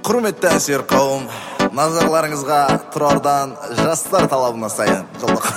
Құрметті әсер қауым, назарларыңызға Тұрардан жастар талабына сайын жылдық.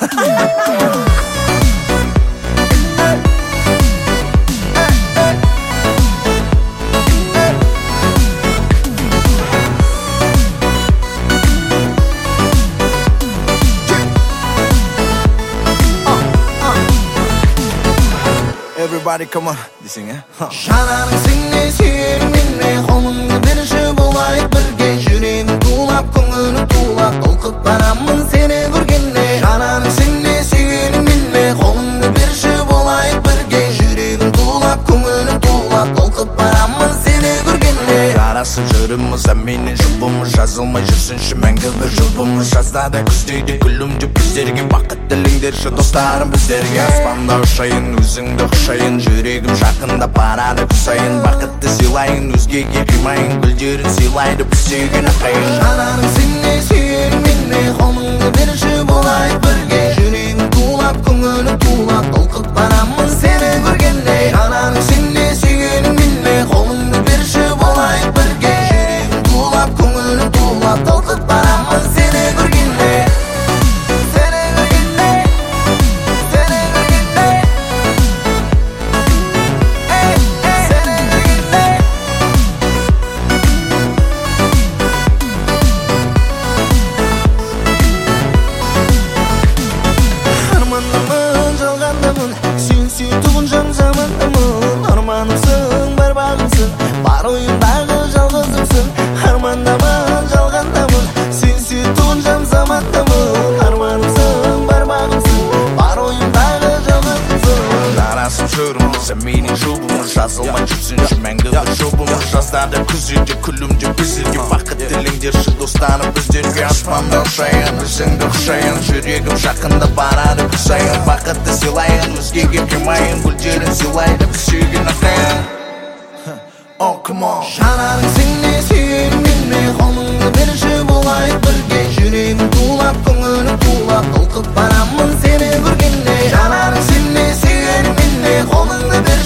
Everybody come on, dесең, Жанарың сіңе сүйерің менне, қолыңды берші болайық бірге. Жүрегім тулап, көңілім тулап, толқып барамын сені көргенде. Жанарың сіңе сүйерің менне, қолыңды берші болайық бірге. Жүрегім тулап, көңілім тулап, толқып барамын сені көргенде. Жарасып жүріміз, әменен жұбымыз, жазылмай жүрсінші мәңгі бір жұбымыз. Жазда да күздейді күлімді біздерге, бақыт тіліңдерші достарым біздерге. Аспанда ұшайын, өзіңді құшайын, жүрегім жақында барады күсайын. Бақытты сыйлайын, өзгеге қимайын, гүлдерін сыйлайды біз сүйген ақайын. Жанарың сіңе сүйерің менне, қолыңды берші болайық бірге. Жүрегім тулап, көңілім тулап, толқып барамын сені көргенде. Жанарың сіңе сүйерің менне, қолыңды берші болайық бірге. Жүрегім тулап, көңілім тулап, толқып барамын сені көргенде. Сені көргенде, сені көргенде, сені көргенде. Армандамын, жалғандамын, сен сүйтуғын жан замандамын. Арманымсың, бар бағымсың, бар ойымдағы жалғызымсың. Армандамын, жалғандамын, сен сүйтуғын жан замандамын. Арманымсың, бар бағымсың, бар ойымдағы жалғызымсың. Жарасып жүріміз, әменен жұбымыз, жазылмай жүрсінші мәңгі бір жұбымыз. Жаздарда күзде күлімде біздерге, бақыт тіліңдерші достарым біздерге. Аспанда ұшайын, өзіңді құшайын, жүрегім жақында барады күсайын. Бақытты сыйлайын, өзгеге қимайын, гүлдерін сыйлайды біз сүйген ақайын. Oh, come on. Жанарың сіңе сүйерің менне, қолыңды берші болайық бірге. Жүрегім тулап, көңілім тулап, толқып барамын сені көргенде. Жанарың сіңе сүйерің менне, қолыңды берші